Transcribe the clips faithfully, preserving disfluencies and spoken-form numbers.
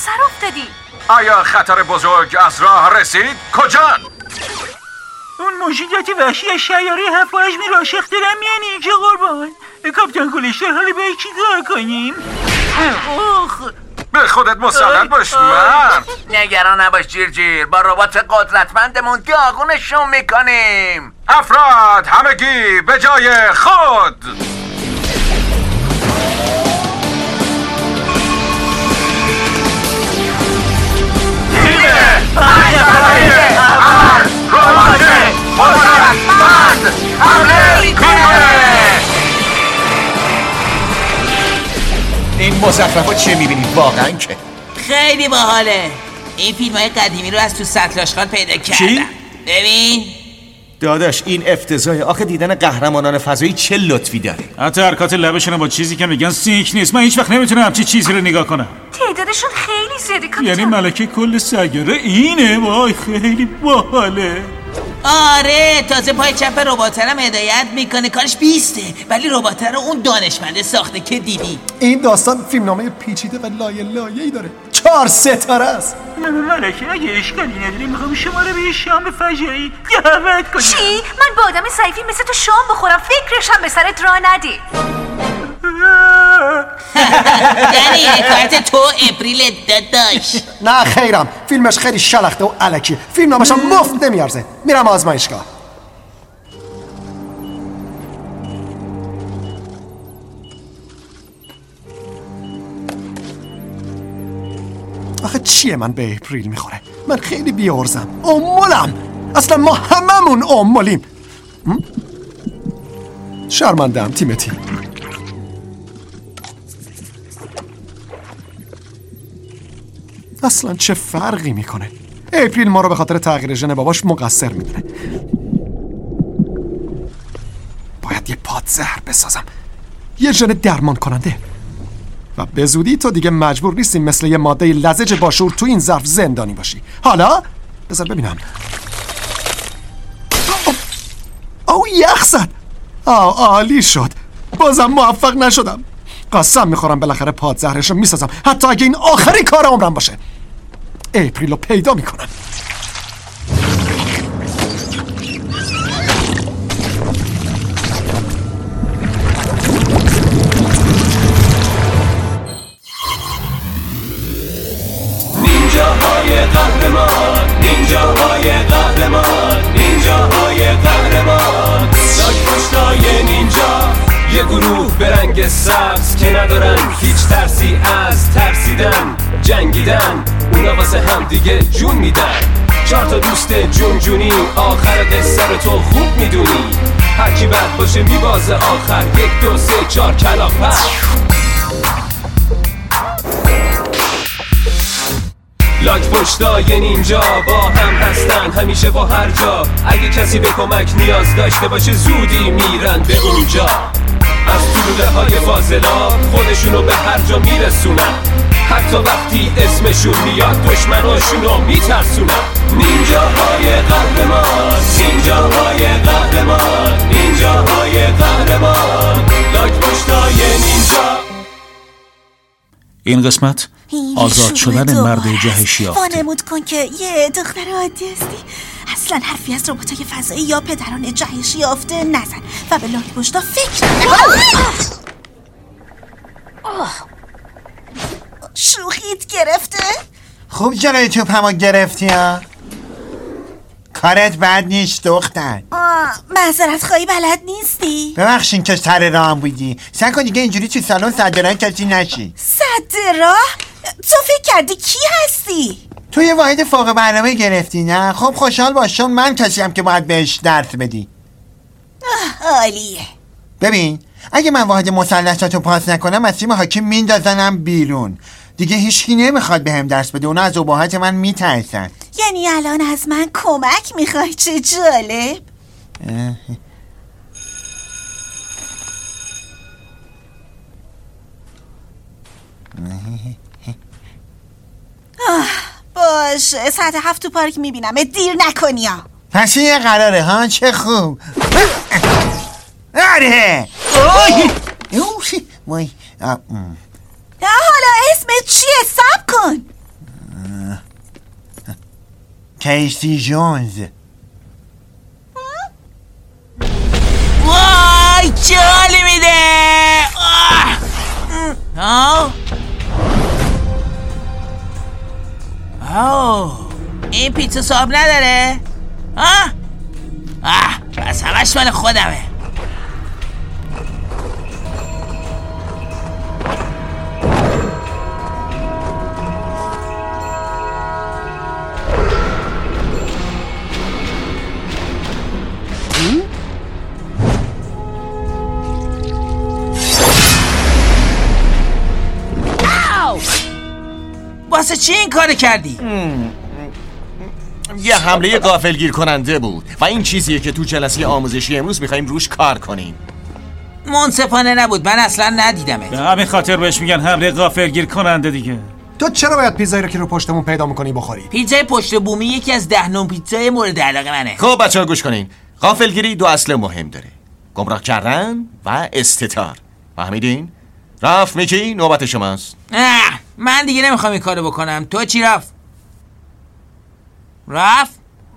سر افتادی. آیا خطر بزرگ از راه رسید؟ کجان؟ اون موجودات وحشی از شیاره هفت حجمی راشق دارن میان اینجا قربان. کاپیتان کلشتر حالا باید چی کار کنیم؟ اوخ به خودت مسلط باش مرد. نگران نباش جیر جیر، با ربات قدرتمندمون داغونشون میکنیم. افراد همگی به جای خود. این مزخرفات چه میبینید واقعا که؟ خیلی باحاله. این فیلم های قدیمی رو از تو سطل آشغال پیدا کردم. چی؟ ببین داداش این افتضاحه. آخه دیدن قهرمانان فضایی چه لطفی داره. حتی حرکات لبشون با چیزی که میگن سینک نیست. من هیچ وقت نمیتونم همچی چیزی رو نگاه کنم. تعدادشون خیلی زیاده کاپیتان. یعنی ملکه کل سیاره اینه؟ وای خیلی باحاله. آره تازه پای چپ رباترم هدایت میکنه. کارش بیسته ولی رباتر رو اون دانشمنده ساخته که دیدی. این داستان فیلمنامه پیچیده و لایه لایه‌ای داره. چهار ستاره است. ملکه اگه اشکالی نداری میخوام شما رو به شام فجایی دعوت کنم. چی؟ من با آدم ضعیفی مثل تو شام بخورم فکرشم به سرت راه ندی. یعنی حکایت تو اپریل داداش. نه خیرم، فیلمش خیلی شلخته و الکیه. فیلمنامه‌ش هم مفت نمیارزه. میرم آزمایشگاه. آخه چیه من به اپریل میخوره؟ من خیلی بیارزم. امولم. اصلا ما هممون امولیم. شرمندم تیمتی. اصلا چه فرقی میکنه؟ اپریل ما رو به خاطر تغییر ژن باباش مقصر میدونه. باید یه پادزهر بسازم، یه ژن درمان کننده، و به زودی تو دیگه مجبور نیستی مثل یه ماده لزج باشور تو این ظرف زندانی باشی. حالا بذار ببینم. او یخ زد. آه عالی شد. بازم موفق نشدم. قسم میخورم بالاخره پادزهرشو میسازم، حتی اگه این آخری کار عمرم باشه. اپریلو پیدا میکنم. نینجاهای قهرمان، نینجاهای قهرمان، نینجاهای قهرمان. لاک پشتای نینجا، یه گروه به رنگ سبز که ندارن هیچ ترسی از ترسیدن، جنگیدن. اونا واسه هم دیگه جون میدن. چهار تا دوست جون جونی، آخر قصه رو تو خوب میدونی. هرکی بد باشه میبازه آخر. یک دو سه چهار کلاغ پر. لاک پشتای نینجا با هم هستن همیشه با هر جا. اگه کسی به کمک نیاز داشته باشه زودی میرن به اونجا. از طلوعه های فاضلاب خودشونو به هر جا میرسونن، حتی وقتی اسمشون میاد دشمناشونو میترسونن. نینجاهای قهرمان، نینجاهای قهرمان، نینجاهای قهرمان. لاک پشتای نینجا. این قسمت آزاد شدن مرد جهش یافته. وانمود کن که یه دختر عادی هستی. اصلا حرفی از رباتای فضایی یا پدران جهش یافته نزن و به لاک پشتا فکر نکن. شوخیت گرفته؟ خوب جلوی توپ همو گرفتی ها. کارت بد نیست دختر. معذرت خواهی بلد نیستی؟ ببخشین که سر راه هم بودی. سعی کن دیگه اینجوری تو سالن صد راه کسی نشی. صد راه؟ تو فکر کردی کی هستی؟ تو یه واحد فوق برنامه گرفتی نه؟ خب خوشحال باش چون من کسی هم که باید بهش درس بدی. عالیه. ببین اگه من واحد مسلحاتو پاس نکنم از تیم حاکم میندازنم بیرون. دیگه هیچکی نمیخواد بهم درس بده. اونا از ابهات من میترسن. یعنی الان از من کمک میخوای؟ چه جالب. آه باشه ساعت هفت تو پارک میبینم. دیر نکنی ها. پس یه قراره ها. چه خوب. آره وای. حالا اسمت چیه؟ صبر کن. کیسی جونز. وای چه حالی میده. آه آه این پیتزا صاحب نداره؟ آه آه بس همش مال خودمه. واسه چی این کار کردی؟ یه حمله غافلگیر کننده بود و این چیزیه که تو جلسه آموزشی امروز میخوایم روش کار کنیم. منصفانه نبود، من اصلا ندیدمت. به همین خاطر بهش میگن حمله غافلگیر کننده دیگه. تو چرا باید پیتزایی رو که رو پشتمون پیدا میکنی بخوری؟ پیتزای پشت بومی یکی از ده نوع پیتزای مورد علاقه منه. خب بچه‌ها گوش کنین. غافلگیری دو اصل مهم داره: گمراه کردن و استتار. فهمیدین؟ رفت میکی نوبت شماست. نه من دیگه نمیخوام این کارو بکنم. تو چی رفت؟ رفت؟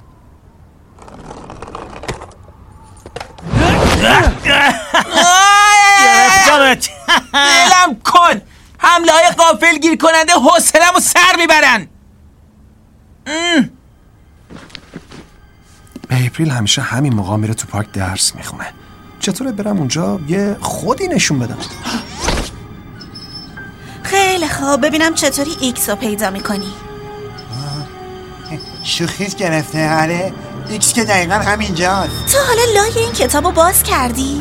گرفتمت. دلم کن. حمله های غافلگیر کننده حوصله‌مو سر میبرن. اپریل همیشه همین موقع میره تو پارک درس میخونه. چطوره برم اونجا یه خودی نشون بدم؟ خیلی خوب، ببینم چطوری ایکس رو پیدا میکنی. شوخیش گرفته. آره ایکس که دقیقا همینجاست. تو حالا لای این کتاب رو باز کردی؟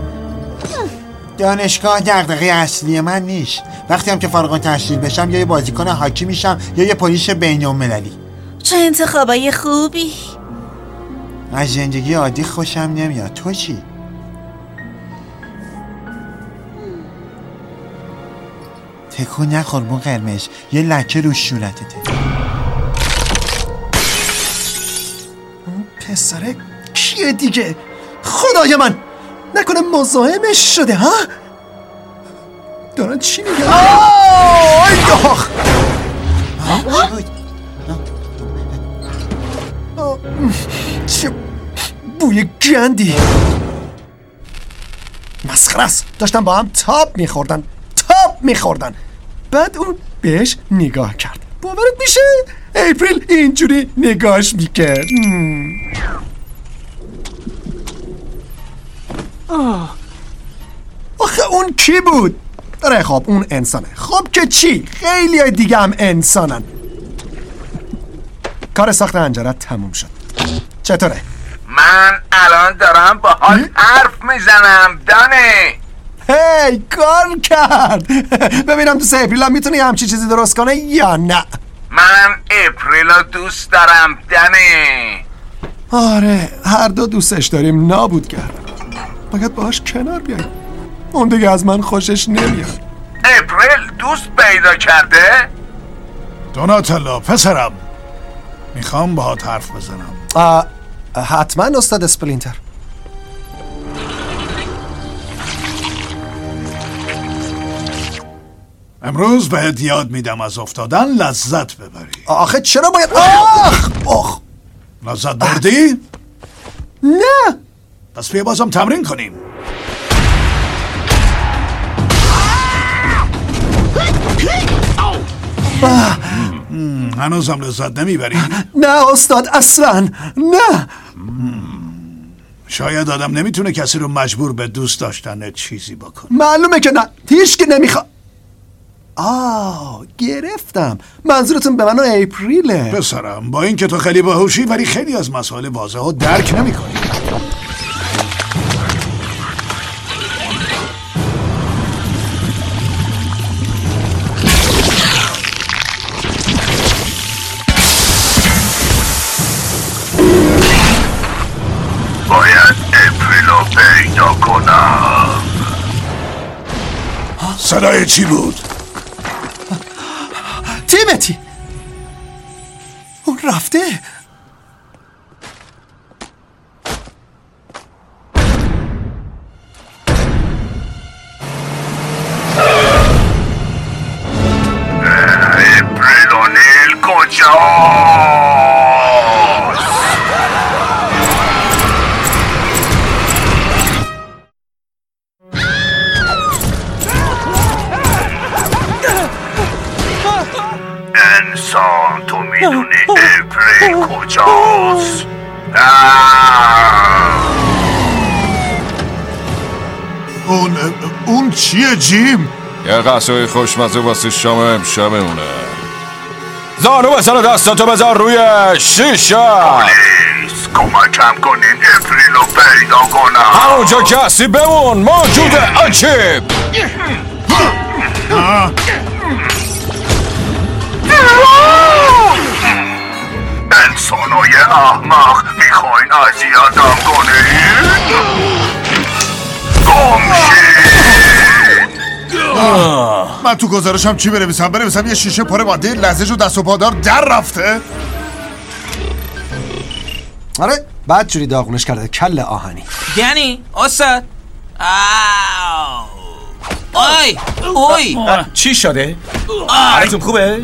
دانشگاه دغدغه اصلی من نیست. وقتی هم که فارغ التحصیل بشم یا یه بازیکن هاکی میشم یا یه پلیس بین‌المللی. چه انتخابای خوبی. از زندگی عادی خوشم نمیاد. تو چی؟ تکون نخور بون قرمز، یه لکه رو صورتته. اون پسره کیه دیگه؟ خدای من نکنه مزاحمش شده ها؟ دارن چی میگن؟ آی داخ چه بوی گندی. مسخره است. داشتن با هم تاب میخوردن تاب میخوردن بعد اون بهش نگاه کرد. باورت میشه؟ اپریل اینجوری نگاهش میکرد. آخه اون کی بود؟ آره خب اون انسانه. خب که چی؟ خیلی های دیگه هم انسانن. کار ساخت انجرت تموم شد. چطوره؟ من الان دارم با حال حرف میزنم دانه. هی کار کرد. ببینم تو سه اپریل هم میتونی همچی چیزی درست کنه یا نه. من اپریل دوست دارم دانه. آره هر دو دوستش داریم. نابود کرد. باید باهاش کنار بیایم. اون دیگه از من خوشش نمیاد. اپریل دوست پیدا کرده؟ دوناتلو پسرم میخوام باهات حرف بزنم. آه حتما استاد اسپلینتر. امروز بهت یاد میدم از افتادن لذت ببری. آخه چرا باید آخ آخ لذت بردی؟ نه. پس بیا بازم تمرین کنیم. هنوزم لذت نمیبری؟ نه استاد اصلا نه. شاید آدم نمیتونه کسی رو مجبور به دوست داشتن چیزی بکنه. معلومه که نه. هیچ که نمیخوا. آه گرفتم. منظورتون به من و اپریله. پسرم با این که تو خیلی باهوشی ولی خیلی از مسائل واضح رو درک نمی کنی. باید اپریل رو پیدا کنم. صدای چی بود؟ تیمتی اون رفته. اپریل و نیل کجا؟ میدونی اپریل کجاست؟ اون اون چیه جیم؟ یه غذای خوشمزه واسه شام امشبمونه. زانو بزن دستاتو بذار روی شیشه. پلیس کمکم کنین اپریل رو پیدا کنم. همونجا کسی بمون موجود عجیب. انسانای احمق میخواین اذیتم کنین؟ گمشید. من تو گزارشم چی بنویسم؟ بنویسم یه شیشه پاره ماده لرزش و دست و پادار در رفته؟ آره بعد جوری داغونش کرده کل آهنی. یعنی استاد آی اوی چی شده؟ حالتون خوبه؟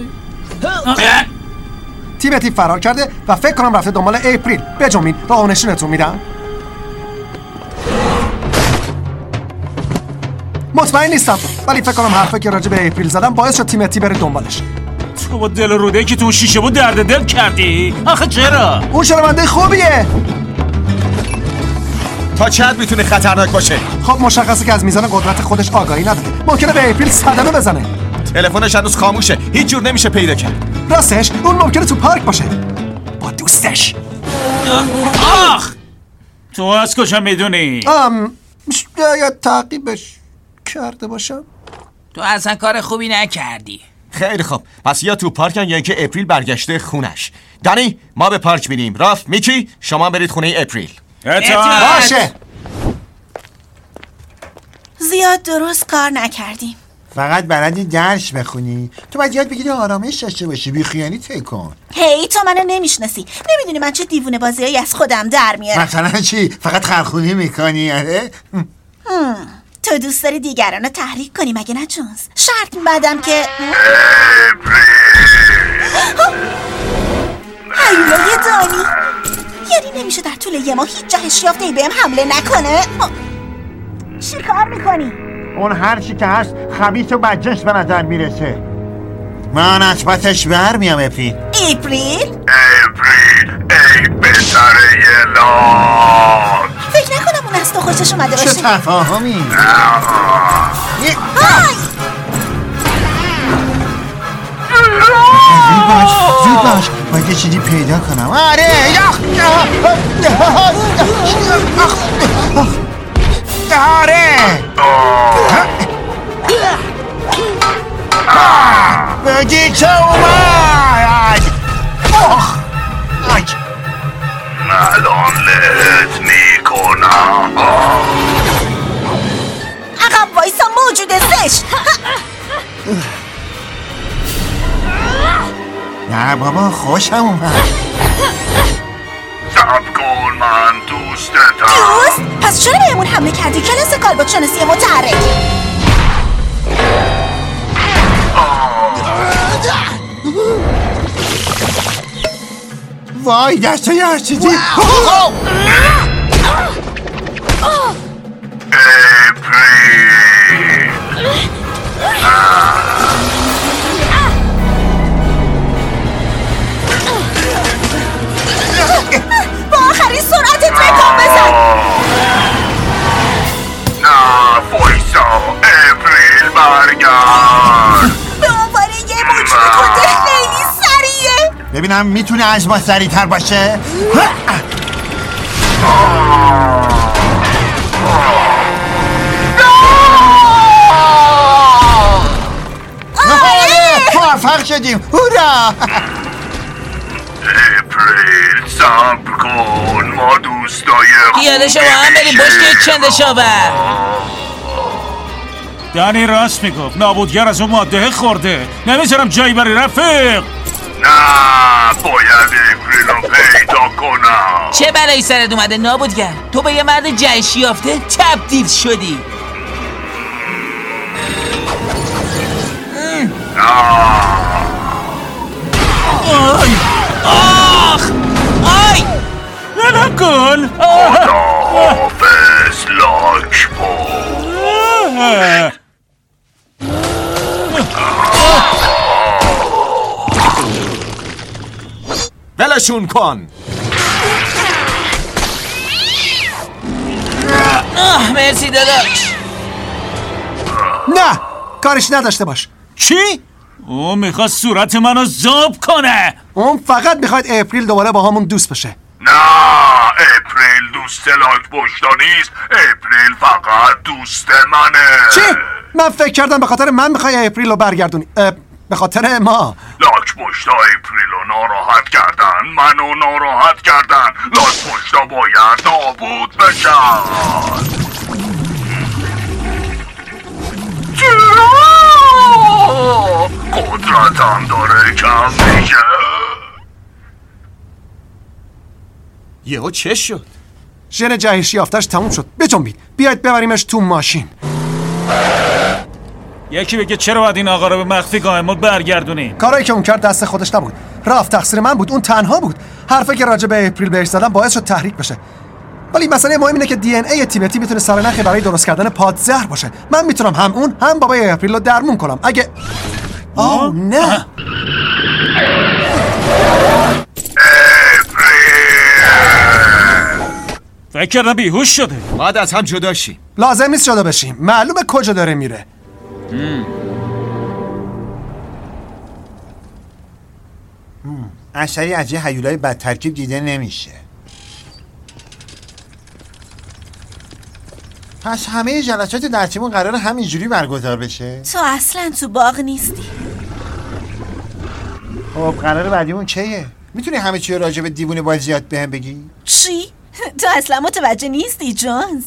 تیمتی فرار کرده و فکر کنم رفته دنبال اپریل. بجنبین راه نشونتون میدم. مطمئن نیستم ولی فکر کنم حرفی که راجع به اپریل زدم باعث شد تیمتی بره دنبالش. تو با دل روده که تو شیشه بود درد دل کردی؟ آخه چرا؟ اون شنونده خوبیه. تا چه حد میتونه خطرناک باشه؟ خب مشخصه که از میزان قدرت خودش آگاهی نداره. ممکنه به اپریل صدمه بزنه. تلفنش هنوز خاموشه. هیچ جور نمیشه پیدا کرد. راستش اون ممکنه تو پارک باشه با دوستش. آخ تو از کجا میدونی؟ ام شاید تعقیبش کرده باشم. تو اصلا کار خوبی نکردی. خیلی خوب پس یا تو پارکن یا اینکه اپریل برگشته خونش. دانی ما به پارک میریم. راف میکی شما برید خونه اپریل. باشه. زیاد درست کار نکردیم. فقط بلدی درس بخونی. تو باید یاد بگیری آرامش داشته باشی. بیخیانی تکن. هی تو منو نمیشناسی. نمیدونی من چه دیوونه بازیایی از خودم در میارم. مثلا چی؟ فقط خرخونی میکنی آره؟ تو دوست داری دیگران رو تحریک کنی مگه نه جونز؟ شرط میبندم که هیولای دانی یعنی نمیشه در طول یه ماه هیچ جهش یافته‌ای بهم حمله نکنه؟ چی کار میکنی؟ اون هر چی که هست خبیث و بدجنس به نظر میرسه. من از پسش برمیام اپریل. اپریل؟ اپریل ای بسره یلان. فکر نکنم اون از تو خوشش اومده باشه. چه تفاهمی؟ زود باش زود باش باید یه چیزی پیدا کنم. آره آره بگی چه اومد. الان لهت میکنم. عقب وایسا موجود زشت. نه بابا خوشم اومد. صبر کن من دوستتم. دوست؟ پس چرا بهمون حمله کردی کلاس کالبد شناسی متحرک؟ وای دستای هر چیزی. با آخرین سرعتت تکان بزن. نه وایسا اپریل برگرد. به عنوان یه موجود کنده خیلی سریعه. ببینم میتونه از ما سریع‌تر باشه. موفق شدیم. هورا. اپریل صبر کن ما دوستای پیاده شما هم بریم بشت چنده شاور. دانی راست میگفت نابودگر از اون ماده خورده. نمیذارم جایی برای رفیق. نه باید اپریل رو پیدا کنم. چه بلایی سرت اومده نابودگر؟ تو به یه مرد جهش یافته تبدیل شدی. آی آخ آی نلم کن. خداحافظ لاک پشت. ولشون کن. آه مرسی داداش. نه کارش نداشته باش. چی؟ او میخواد صورت منو زاب کنه. اون فقط میخواد اپریل دوباره با همون دوست بشه. نه اپریل دوست لاک پشتا نیست. اپریل فقط دوست منه. چی؟ من فکر کردم به خاطر من میخوای اپریل رو برگردونی. به خاطر ما. لاک پشتا اپریل رو ناراحت کردن، منو ناراحت کردن. لاک پشتا باید نابود بشن. قدرتم داره کم میشه. یهو چه شد؟ ژن جهش یافتش تموم شد. بجنبید بیاید ببریمش تو ماشین. یکی بگه چرا باید این آقا رو به مخفی قایمال برگردونیم؟ کارایی که اون کرد دست خودش نبود. رفت تقصیر من بود. اون تنها بود. حرفی که راجع به اپریل بهش زدم باعث شد تحریک بشه. ولی مسئله مهم اینه که دی ان ای تیمتی میتونه سرنخی برای درست کردن پادزهر باشه. من میتونم هم اون هم بابای اپریل رو درمون کنم. اگه آه نه فکر کردم بیهوش شده. باید از هم جدا شیم. لازم نیست جدا بشیم. معلومه کجا داره میره. اثری از یه هیولای بد ترکیب دیده نمیشه. پس همه جلسات در تیمون قراره همینجوری برگزار بشه؟ تو اصلا تو باغ نیستی. خب قراره بعدیمون چیه؟ میتونی همه چی راجع به دیوونه بازیات بهم بگی؟ چی؟ تو اصلا متوجه نیستی جونز.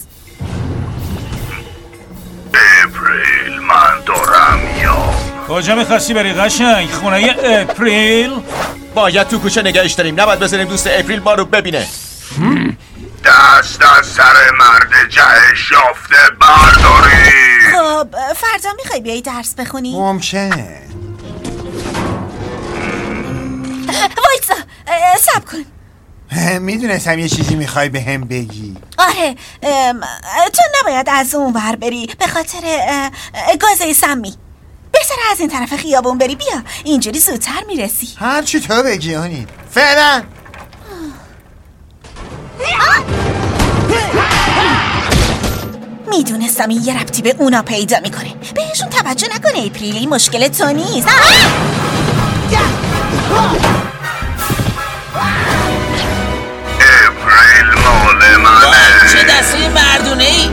اپریل من دارم میام. کجا میخواستی بری قشنگ؟ خونه اپریل؟ باید تو کوچه نگهش داریم. نباید بذاریم دوست اپریل ما رو ببینه. دست از سر مرد جهش یافته برداری. خب فردا میخوای بیایی درس بخونی؟ ممکنه. وایسا صبر کن. میدونستم یه چیزی میخوای به هم بگی. آره تو نباید از اون ور بری به خاطر گازه سمی. بهتره از این طرف خیابون بری. بیا اینجوری زودتر میرسی. هر چی تو بگی هانی. فعلا میدونستم این یه ربطی به اونا پیدا میکنه. بهشون توجه نکنه اپریلی مشکل تو نیست. اپریل مال منه. چه دسته مردونه ای؟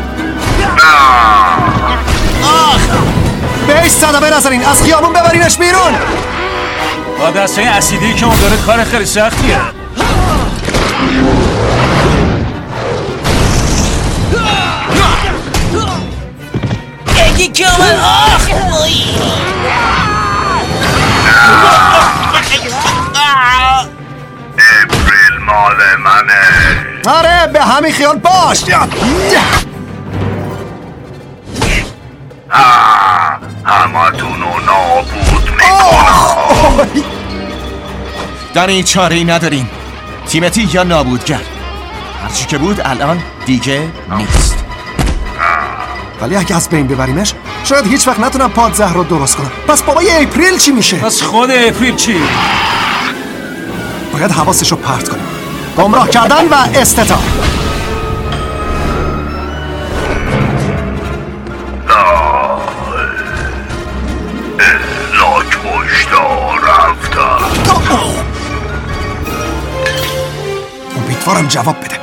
آخ بهش صدمه نزنین. از خیابون ببرینش بیرون. با دسته اسیدی که اون داره کار خیلی سختیه. یکی که اومد. آخ اپریل مال منه. آره به همین خیال باش. همه تونو نابود میکنم. در این چاره‌ای نداریم. تیمتی یا نابودگر. هرچی که بود الان دیگه نیست. ولی اگه از بین ببریمش شاید هیچ وقت نتونم پادزهر رو درست کنم. پس بابای اپریل چی میشه؟ پس خود اپریل چی؟ باید حواسش رو پرت کنیم. گمراه کردن و استتار. لاک پشتا رفتن. امیدوارم جواب بده.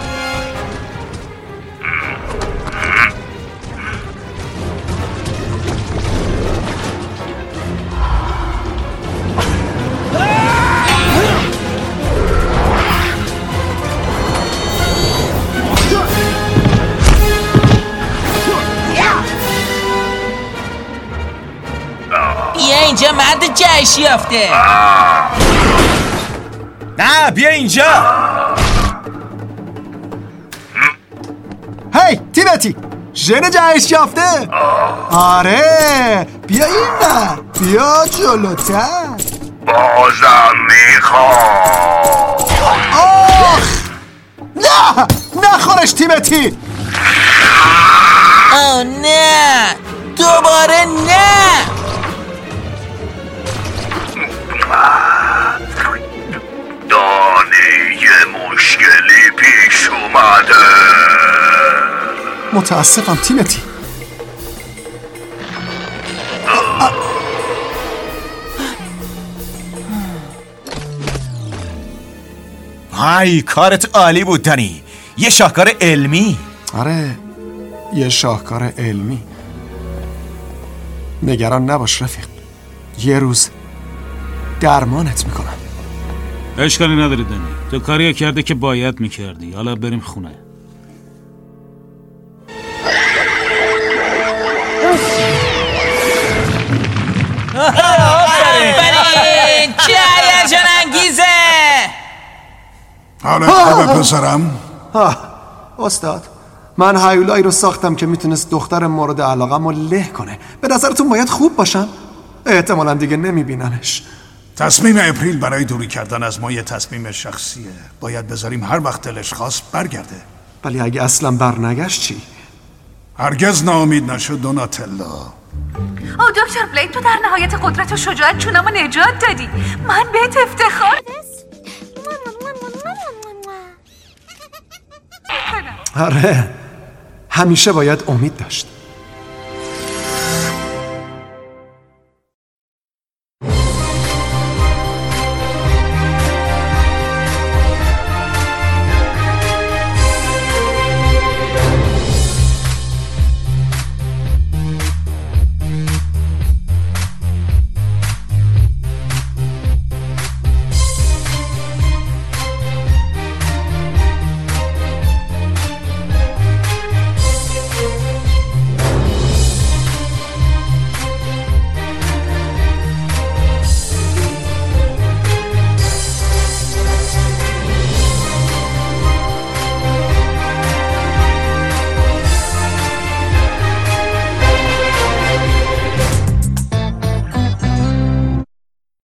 بیا اینجا مرد جهش یافته. نه بیا اینجا. هی تیمتی ژن جهش یافته. آره بیا این بر. بیا جلوتر. بازم میخوام. آخ نه نخورش تیمتی. آه نه دوباره نه. دانه بده. متاسفم تیمتی. های کارت عالی بود دنی. یه شاهکار علمی. آره یه شاهکار علمی. نگران نباش رفیق، یه روز درمانت میکنم. اشکالی نداری دنی، تو کاریه کرده که باید میکردی. حالا بریم خونه. آفرین چه هیجان انگیزه. حالا خوبه پسرم؟ استاد من هیولایی رو ساختم که میتونست دختر مورد علاقم رو له کنه. به نظرتون باید خوب باشم؟ احتمالا دیگه نمیبیننش. تصمیم اپریل برای دوری کردن از ما یه تصمیم شخصیه. باید بذاریم هر وقت دلش خواست برگرده. ولی اگه اصلا برنگشت چی؟ هرگز ناامید نشد دوناتلا. او دکتر بلید، تو در نهایت قدرت و شجاعت چونمو نجات دادی. من بهت افتخار. آره همیشه باید امید داشت.